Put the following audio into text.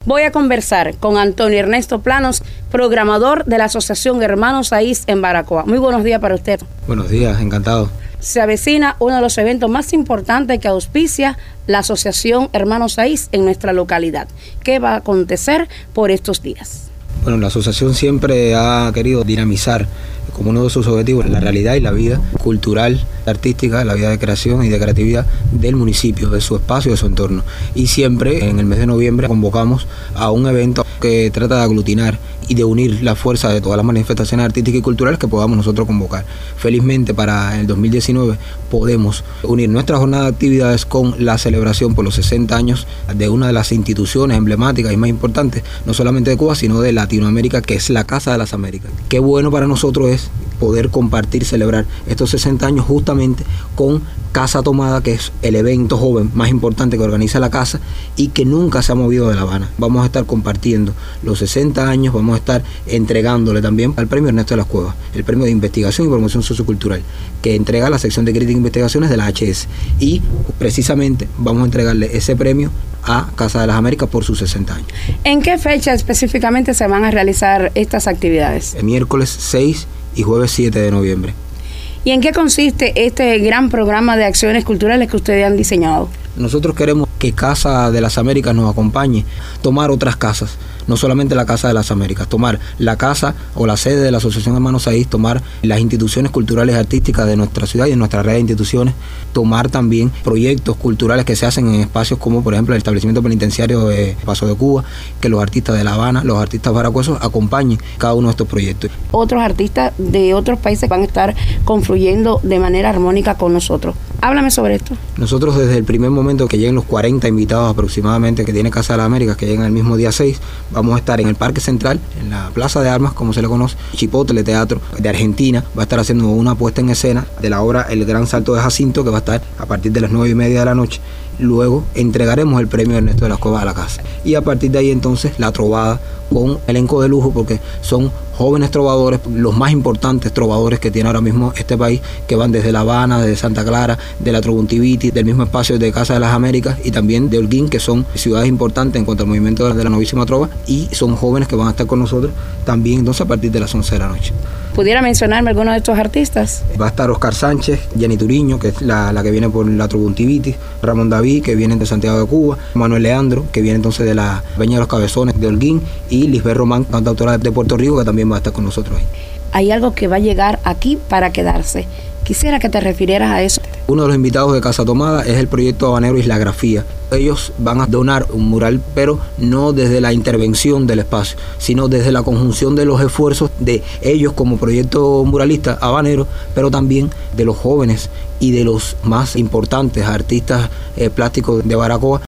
Voy a conversar con Antonio Ernesto Planos, programador de la Asociación Hermanos Saiz en Baracoa. Muy buenos días para usted. Buenos días, encantado. Se avecina uno de los eventos más importantes que auspicia la Asociación Hermanos Saiz en nuestra localidad. ¿Qué va a acontecer por estos días? Bueno, la asociación siempre ha querido dinamizar como uno de sus objetivos la realidad y la vida cultural, artística, la vida de creación y de creatividad del municipio, de su espacio y de su entorno. Y siempre en el mes de noviembre convocamos a un evento que trata de aglutinar y de unir la fuerza de todas las manifestaciones artísticas y culturales que podamos nosotros convocar. Felizmente para el 2019 podemos unir nuestra jornada de actividades con la celebración por los 60 años de una de las instituciones emblemáticas y más importantes, no solamente de Cuba, sino de Latinoamérica, que es la Casa de las Américas. Qué bueno para nosotros es poder compartir, celebrar estos 60 años justamente con Casa Tomada, que es el evento joven más importante que organiza la casa y que nunca se ha movido de La Habana. Vamos a estar compartiendo los 60 años, vamos a estar entregándole también al premio Ernesto de las Cuevas, el premio de investigación y promoción sociocultural, que entrega la sección de crítica e investigaciones de la HS. Y precisamente vamos a entregarle ese premio a Casa de las Américas por sus 60 años. ¿En qué fecha específicamente se van a realizar estas actividades? El miércoles 6 y jueves 7 de noviembre. ¿Y en qué consiste este gran programa de acciones culturales que ustedes han diseñado? Nosotros queremos que Casa de las Américas nos acompañe, tomar otras casas, no solamente la Casa de las Américas, tomar la casa o la sede de la Asociación Hermanos Saiz, tomar las instituciones culturales y artísticas de nuestra ciudad y de nuestra red de instituciones, tomar también proyectos culturales que se hacen en espacios como por ejemplo el establecimiento penitenciario de Paso de Cuba, que los artistas de La Habana, los artistas baracuesos acompañen cada uno de estos proyectos. Otros artistas de otros países van a estar confluyendo de manera armónica con nosotros. Háblame sobre esto. Nosotros desde el primer momento que lleguen los 40 invitados aproximadamente que tiene Casa de las Américas, que llegan el mismo día 6, vamos a estar en el Parque Central, en la Plaza de Armas, como se le conoce, Chipotle Teatro de Argentina, va a estar haciendo una puesta en escena de la obra El Gran Salto de Jacinto, que va a estar a partir de las 9:30 de la noche. Luego entregaremos el premio Ernesto de las Cuevas a la casa. Y a partir de ahí entonces la trovada con elenco de lujo, porque son jóvenes trovadores, los más importantes trovadores que tiene ahora mismo este país, que van desde La Habana, desde Santa Clara, de la Trobuntiviti, del mismo espacio de Casa de las Américas y también de Holguín, que son ciudades importantes en cuanto al movimiento de la novísima trova, y son jóvenes que van a estar con nosotros también entonces a partir de las 11 de la noche. ¿Pudiera mencionarme alguno de estos artistas? Va a estar Oscar Sánchez, Jenny Turiño, que es la que viene por la Trobuntiviti, Ramón David, que viene de Santiago de Cuba, Manuel Leandro, que viene entonces de la Peña de los Cabezones de Holguín, y Lisbeth Román, cantautora de Puerto Rico, que también va a estar con nosotros ahí. Hay algo que va a llegar aquí para quedarse. Quisiera que te refirieras a eso. Uno de los invitados de Casa Tomada es el proyecto habanero Islagrafía. Ellos van a donar un mural, pero no desde la intervención del espacio, sino desde la conjunción de los esfuerzos de ellos como proyecto muralista habanero, pero también de los jóvenes y de los más importantes artistas plásticos de Baracoa.